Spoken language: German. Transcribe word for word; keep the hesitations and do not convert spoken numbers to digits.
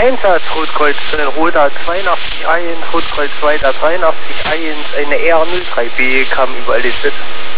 Einsatz, Rotkreuz äh, Roda zweiundachtzig eins, Rotkreuz weiter dreiundachtzig eins, eine R null drei B kam über Liste.